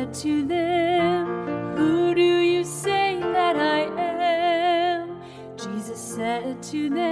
said to them, "Who do you say that I am?" Jesus said to them,